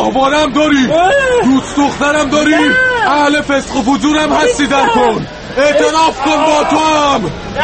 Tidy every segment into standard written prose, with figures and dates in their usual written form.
شهوارم داری، دوست دخترم داری، اهل فسق و فجورم هستی در کن. اعتراف کن با تو هم.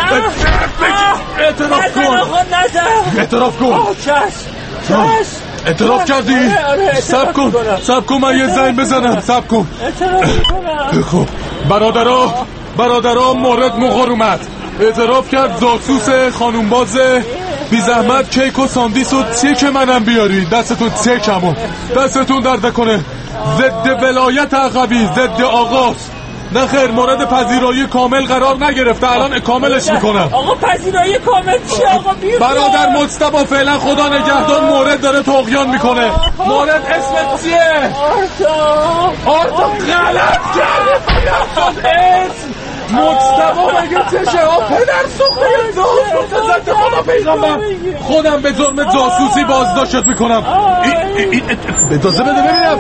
اعتراف کن. اعتراف کردی؟ سب کن من یه زنگ بزنم. سب کن. خب برادرها مورد مغار اومد. اعتراف کرد جاسوس خانوم بازه. بی زحمت کیک و ساندیس و تیک منم بیاری. دستتون تیکمون دستتون درد کنه. ضد ولایت عقبی، ضد آغاز. نه خیر، مورد پذیرایی کامل قرار نگرفته. الان کاملش میکنم. آقا پذیرایی کامل چیه آقا؟ برادر مجتبی فعلا خدا نگهدار مورد داره طغیان میکنه. مورد اسمت چیه؟ آرتا غلط کرده. اسم مجتبی مگه چشه؟ پدر سوخته جاسوس خدا پیغمبر. خودم به جرم جاسوسی بازداشتت میکنم. اجازه بده ببینم.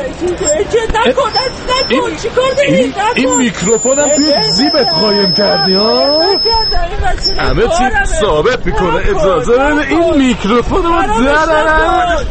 نکن چیکار داری؟ این میکروفونم توی زیبت قایم کردی ها؟ همه چی ثابت میکنه. اجازه بده این میکروفونم درارم.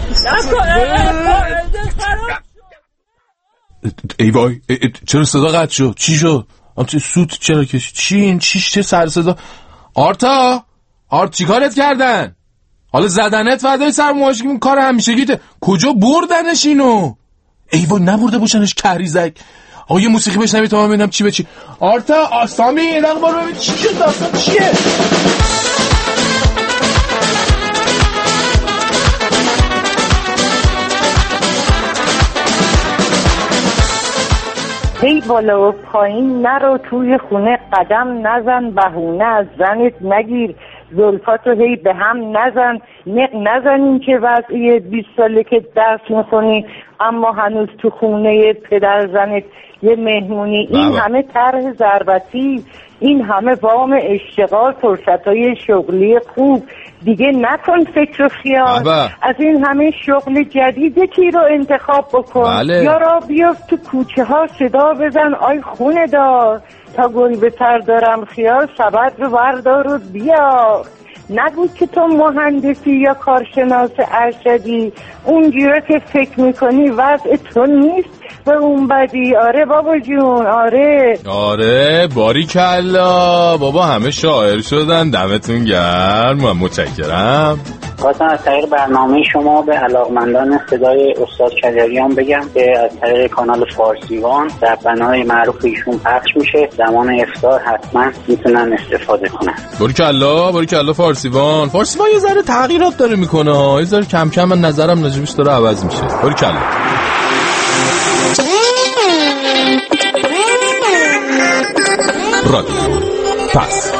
ای وای، چرا صدا قطع شد؟ چی شد؟ سوت چرا کشید؟ چی سر صدا؟ آرتا چی کارت کردن؟ حالا زدنت فردای سر موهاش کار همیشگیته. کجا بردنش اینو؟ ای وای، نبرده باشنش کهریزک. آقا یه موسیقی بشنوی تا من ببینم چی به چی. آرتا سامی یه دقیقه برو ببین چی شد، داستان چیه؟ هی بالا و پایین نرو، توی خونه قدم نزن، بهونه از زنت نگیر، زلفاتو هی به هم نزن، نزن این که وضعی 20 ساله که درس میخونی اما هنوز تو خونه پدر زنت یه مهمونی. این همه طرح ضربتی، این همه وام اشتغال، فرصتای شغلی خوب، دیگه نکن فکر و خیال. از این همه شغل جدید یکی رو انتخاب بکن. یا را بیفت تو کوچه ها صدا بزن آی خونه دار، تا گل به سر دارم خیال، سبد رو بردار و بیا. نگو که تو مهندسی یا کارشناس ارشدی، اونجوری که فکر میکنی وضع تو نیست به اون بدی. آره بابا جون، آره باریکلا بابا، همه شاعر شدن. دمتون گرم، من متشکرم. خواستم از طریق برنامه شما به علاقمندان صدای استاد کجریان بگم که از طریق کانال فارسیوان در بنای معروف ایشون پخش میشه. زمان افطار حتما میتونن استفاده کنن. باریکلا فارسیوان یه ذره تغییرات داره میکنه، یه ذره کم کم من نظرم راجبش داره عوض میشه. باریکلا. رادیو پس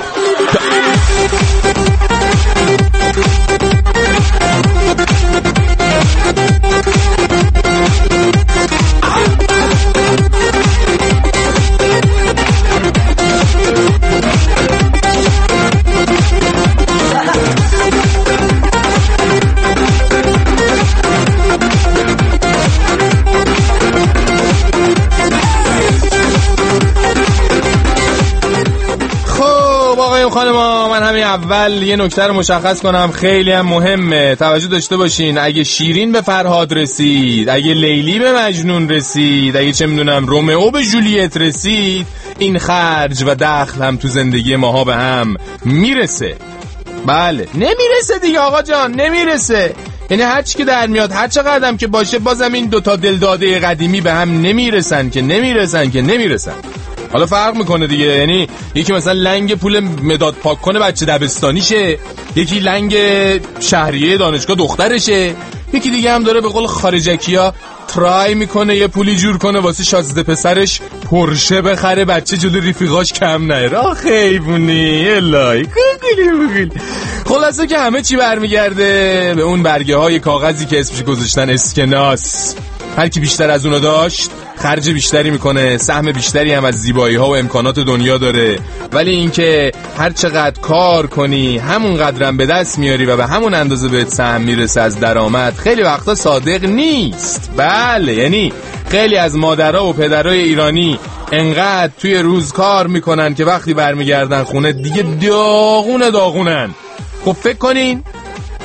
خانما، من همین اول یه نکته رو مشخص کنم خیلی هم مهمه، توجه داشته باشین. اگه شیرین به فرهاد رسید، اگه لیلی به مجنون رسید، اگه چه میدونم رومئو به جولیت رسید، این خرج و دخل هم تو زندگی ماها به هم میرسه. بله نمیرسه دیگه آقا جان، نمیرسه. یعنی هر چی که در میاد، هر چقدر هم که باشه، بازم این دوتا دلداده قدیمی به هم نمیرسن. حالا فرق میکنه دیگه، یعنی یکی مثلا لنگ پول مداد پاک کنه بچه دبستانیشه، یکی لنگ شهریه دانشگاه دخترشه، یکی دیگه هم داره به قول خارجکیا ترای میکنه یه پولی جور کنه واسه شازده پسرش پرشه بخره بچه جلو رفیقاش کم نره. آخ حیوونی الهی گوگلی. خلاصه که همه چی برمیگرده به اون برگه های کاغذی که اسمش گذاشتن اسکناس. هر کی بیشتر از اونو داشت خرج بیشتری میکنه، سهم بیشتری هم از زیبایی ها و امکانات دنیا داره. ولی اینکه هر چقدر کار کنی همون قدرم به دست میاری و به همون اندازه بهت سهم میرسه از درآمد، خیلی وقتا صادق نیست. بله، یعنی خیلی از مادرها و پدرای ایرانی انقدر توی روز کار میکنن که وقتی برمیگردن خونه دیگه داغونن. خب فکر کنین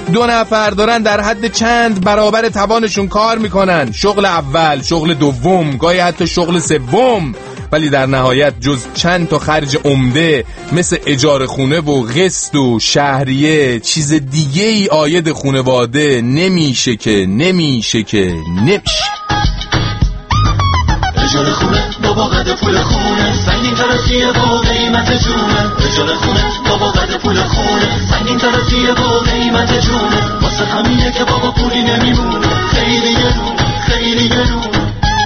2 نفر دارن در حد چند برابر توانشون کار میکنن، شغل اول، شغل دوم، گاهی حتی شغل سوم، ولی در نهایت جز چند تا خرج عمده مثل اجاره خونه و قسط و شهریه چیز دیگه ای عاید خانواده نمیشه. اجاره خونه بابا قد پول خونه سنگین ترسیه با قیمت جونه. اجاره خونه بابا قد پول خونه سنگین ترسیه با قیمت جونه. واسه همینه که بابا پولی نمیمونه، خیلی گرونه، خیلی گرونه.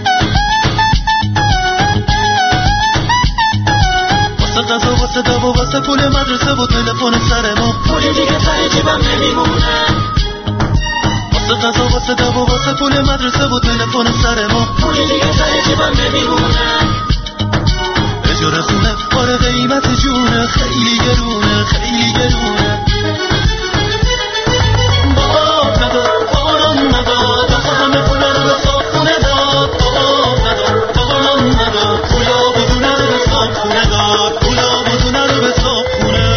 واسه غذا، واسه دوا، واسه پول مدرسه و تلفن سر ما پولی دیگه ته جیبم نمیمونه. واسه غذا، واسه دوا، واسه پول مدرسه و تلفن سر ما پولی دیگه ته جیبم نمیمونه. اجاره خونه آره قیمت جونه، خیلی گرونه، خیلی گرونه. باب نداد، باران نداد، آخه همه پولا رو به صابخونه داد. باب نداد، باران نداد، پولا بدونه رو به صابخونه داد. پولا بدونه رو به صابخونه.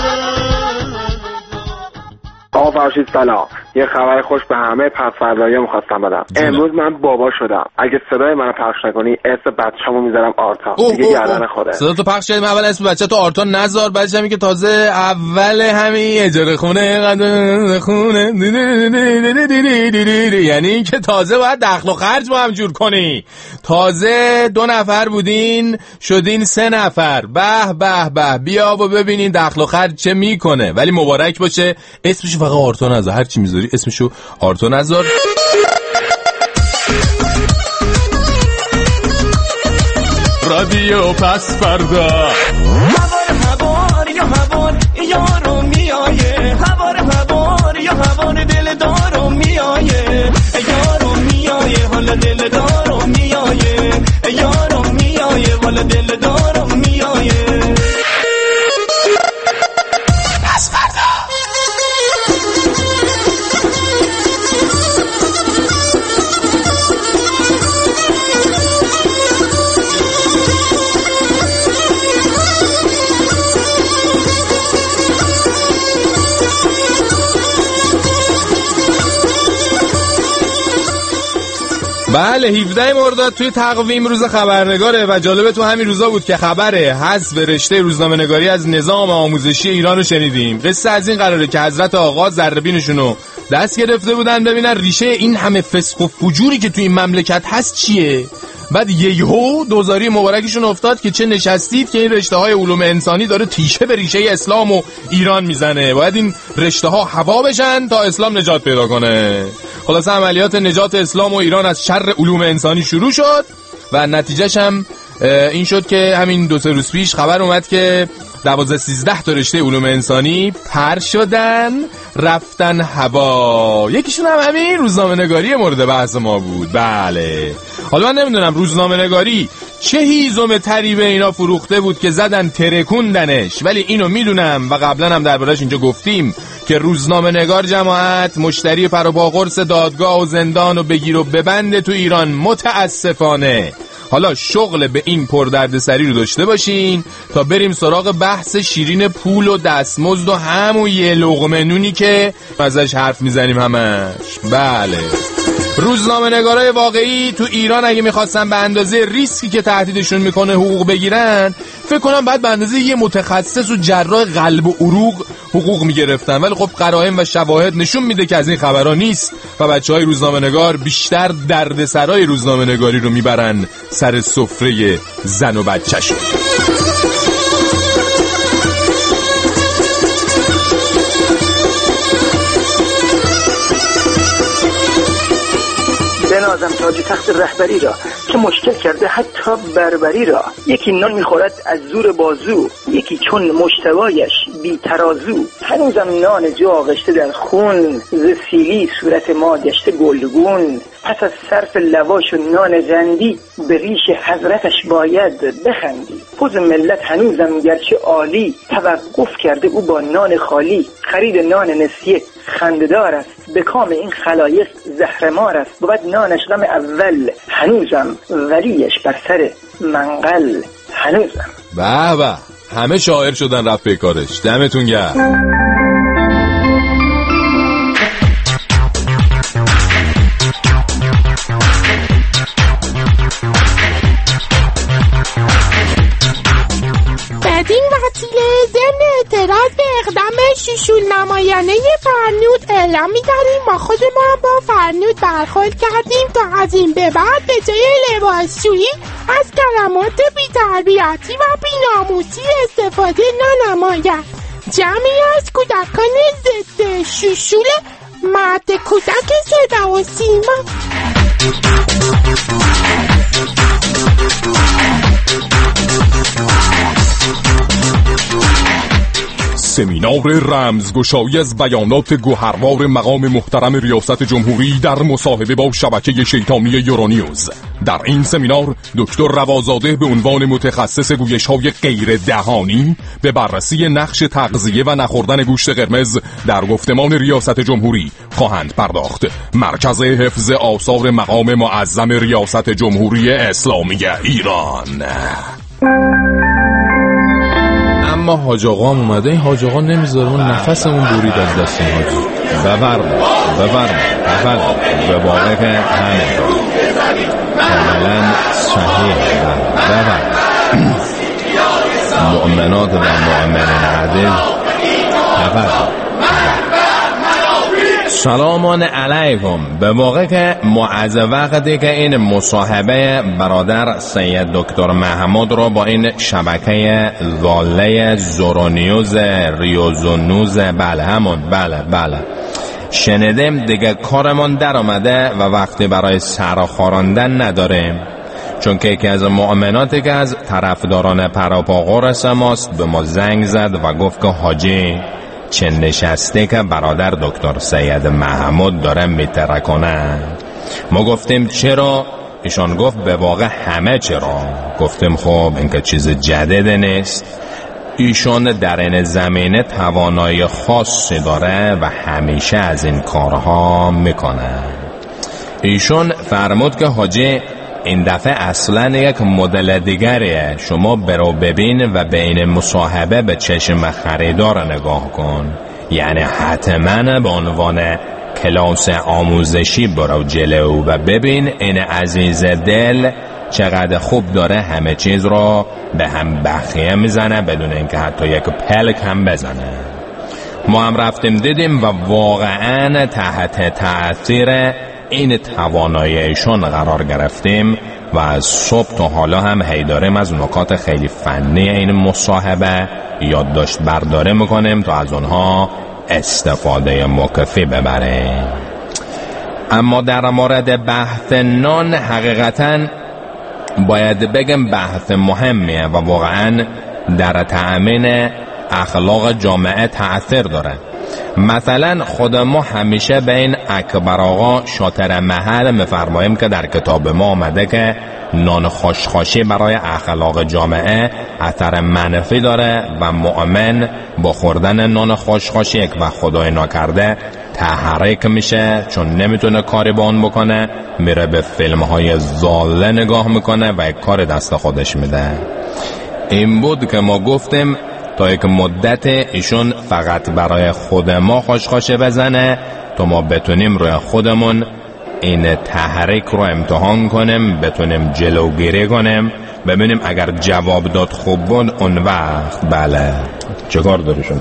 آقا فرشید سلام، یه خبر خوش به همه پس‌فردایی می‌خواستم بدم. امروز من بابا شدم. اگه صدای منو پخش نکنی اسم بچه‌مو میذارم آرتا. دیگه گردن خوده. صدا تو پخش کردیم، اول اسم بچه‌تو آرتا نذار، بعدش همین که تازه اول همین اجاره خونه یعنی این که تازه باید دخل و خرج با هم جور کنی. تازه 2 نفر بودین شدین 3 نفر. به به به، بیا و ببینین دخل و خرج چه میکنه. ولی مبارک باشه، اسمش فقط آرتا نذار، هر چی میذاری اسمشو آرتا نذار. رادیو پس فردا. هوار یا هوار یارو میایه، هوار یا هوار دل دارو میایه، یارو میایه حالا دل دارو میایه، یارو میایه حالا دل دارو میایه. پس فردا. بله 17 مرداد توی تقویم روز خبرنگاره و جالبه تو همین روزا بود که خبر حذف رشته روزنامه‌نگاری از نظام آموزشی ایران رو شنیدیم. قصه از این قراره که حضرت آقا ذره‌بینشون رو دست گرفته بودن ببینن ریشه این همه فسق و فجوری که توی این مملکت هست چیه. بعد یهو دوزاری مبارکشون افتاد که چه نشستید که این رشته‌های علوم انسانی داره تیشه به ریشه اسلام و ایران میزنه، باید این رشته‌ها هوا بشن تا اسلام نجات پیدا کنه. خلاصه عملیات نجات اسلام و ایران از شر علوم انسانی شروع شد و نتیجهش هم این شد که همین 2-3 روز پیش خبر اومد که 12-13 تا رشته علوم انسانی پر شدن رفتن هوا. یکیشون هم همین روزنامه‌نگاری مورد بحث ما بود. بله حالا من نمیدونم روزنامه‌نگاری چه هیزم تری به اینا فروخته بود که زدن ترکوندنش، ولی اینو میدونم و قبلا هم دربارش اینجا گفتیم که روزنامه‌نگار جماعت مشتری پروپاقرص دادگاه و زندان و بگیر و ببند تو ایران متاسفانه. حالا شغل به این پردردسری رو داشته باشین تا بریم سراغ بحث شیرین پول و دستمزد و همون یه لقمه نونی که ازش حرف میزنیم همش. بله روزنامه‌نگارای واقعی تو ایران اگه میخواستن به اندازه ریسکی که تهدیدشون میکنه حقوق بگیرن، فکر کنم بعد به اندازه یه متخصص و جراح قلب و عروق حقوق میگرفتن، ولی خب قرائن و شواهد نشون میده که از این خبرها نیست و بچهای روزنامه‌نگار بیشتر دردسرای روزنامه‌نگاری رو میبرن سر سفره زن و بچه‌شون. بنازم تاج تخت رهبری را که مشکل کرده حتی بربری را. یکی نان میخورد از زور بازو، یکی چون مشتبایش بی ترازو. هنوزم نان جو آغشته در خون، ز سیلی صورت ما گشته گلگون. پس از صرف لواش و نان زندی، به ریش حضرتش باید بخندی. پوز ملت هنوزم گرچه عالی، توقف کرده او با نان خالی. خرید نان نسیه خنددار است، به کام این خلایق زهرمار است. بود نانش غم اول هنوزم، ولیش بر سر منقل هنوزم. به به همه شاعر شدن رفت به کارش. دمتون گرم. شوشول نمایانه فرنود اعلام می‌کنیم ما خودمان با فرنود برخورد کردیم تا از این به بعد به جای لباسشویی از کلمات بی‌تربیتی و بی‌ناموسی استفاده ننماید. جمعی از کودکان ضد شوشول مرد کودک صدا و سیما. سمینار رمزگشایی از بیانات گوهروار مقام محترم ریاست جمهوری در مصاحبه با شبکه شیطانی یورونیوز. در این سمینار دکتر روازاده به عنوان متخصص گویش‌های غیر دهانی به بررسی نقش تغذیه و نخوردن گوشت قرمز در گفتمان ریاست جمهوری خواهند پرداخت. مرکز حفظ آثار مقام معظم ریاست جمهوری اسلامی ایران. اما حاج آقا هم اومده. این حاج آقا نمیذاره، اون نفسمون برید از دست این حاجی. بفرم به واقع که همه کاملا صحیح. بفرم مؤمنات و مؤمنین عادل. بفرم سلامان علیکم. به واقع که از وقتی که این مصاحبه برادر سید دکتر محمود رو با این شبکه ضاله زورونیوز ریوزونوز بله شنیدیم دیگه کارمون در آمده و وقتی برای سرخوراندن نداریم، چون که یکی از مؤمناتی که از طرفداران پراپاقرص ماست به ما زنگ زد و گفت که حاجی چه نشسته که برادر دکتر سید محمود داره میترکونه. ما گفتیم چرا؟ ایشان گفت به واقع همه چرا. گفتیم خب این که چیز جدید نیست، ایشان در این زمینه توانایی خاصی داره و همیشه از این کارها میکنه. ایشون فرمود که حاجی این دفعه اصلا یک مدل دیگریه، شما برو ببین و به این مصاحبه به چشم خریدار نگاه کن، یعنی حتما به عنوان کلاس آموزشی برو جلو و ببین این عزیز دل چقدر خوب داره همه چیز رو به هم بخیه میزنه بدون اینکه حتی یک پلک هم بزنه. ما هم رفتیم دیدیم و واقعا تحت تأثیر این تواناییشون قرار گرفتیم و از صبح تا حالا هم هی داریم از نکات خیلی فنی این مصاحبه یادداشت برداری میکنیم تا از اونها استفاده مکفی ببریم. اما در مورد بحث نان حقیقتا باید بگم بحث مهمیه و واقعا در تأمین اخلاق جامعه تأثیر داره. مثلا خود ما همیشه به این اکبر آقا شاطر محل میفرماییم که در کتاب ما آمده که نان خوشخاشی برای اخلاق جامعه اثر منفی داره و مؤمن با خوردن نان خوشخاشی یک وقت خدای ناکرده تحریک میشه، چون نمیتونه کاری با اون بکنه، میره به فیلم های ضاله نگاه میکنه و یک کار دست خودش میده. این بود که ما گفتیم تا یک مدت ایشون فقط برای خود ما خوشخاشه بزنه تا ما بتونیم روی خودمون این تحریک رو امتحان کنیم، بتونیم جلوگیری کنیم، ببینیم اگر جواب داد خوب بود اون وقت بله چه کار داریشون.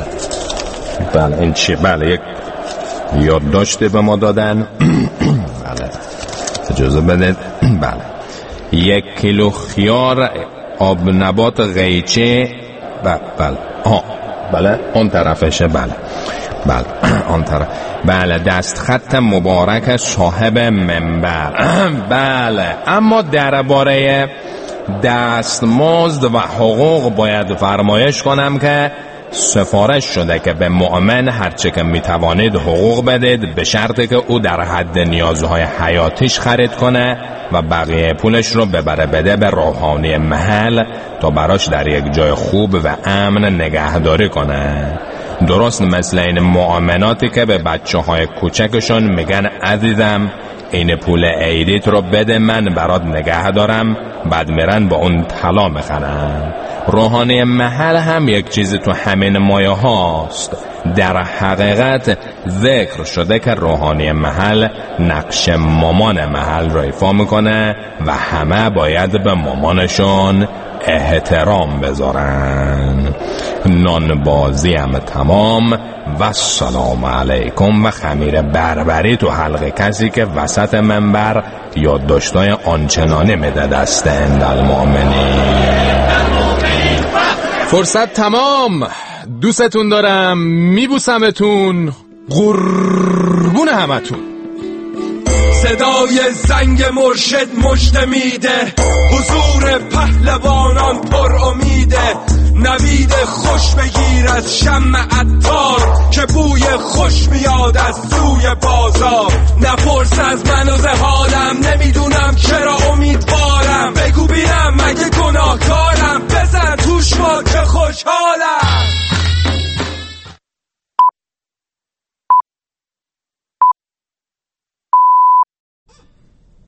بله این چی؟ بله یک یادداشتی به ما دادن. بله اجازه بدید. بله 1 کیلو خیار، آب نبات قیچی. بله اون طرفشه. بله آن طرف. بله دستخط مبارک صاحب منبر. بله اما درباره دستمزد و حقوق باید فرمایش کنم که سفارش شده که به مؤمن هرچه که میتوانید حقوق بدید، به شرطی که او در حد نیازهای حیاتیش خرید کنه و بقیه پولش رو ببره بده به روحانی محل تا براش در یک جای خوب و امن نگهداری کنه. درست مثل این مؤمناتی که به بچه های کوچکشون میگن عزیزم این پول عیدیت رو بده من برات نگه دارم، بعد میرن با اون طلا میخرن. روحانی محل هم یک چیزی تو همین مایه هاست. در حقیقت ذکر شده که روحانی محل نقش مامان محل رو ایفا میکنه و همه باید به مامانشون احترام بذارن. نان بازی هم تمام و سلام علیکم و خمیر بربری تو حلقه کسی که وسط منبر یادداشتای آنچنانه مدد است المؤمنین. فرصت تمام. دوستتون دارم، میبوسمتون، قربون همتون. صدای زنگ مرشد مژده میده، حضور پهلوانان پر امیده. نوید خوش بگیر از شمع عطار که بوی خوش میاد از سوی بازار. نپرس از من و حالم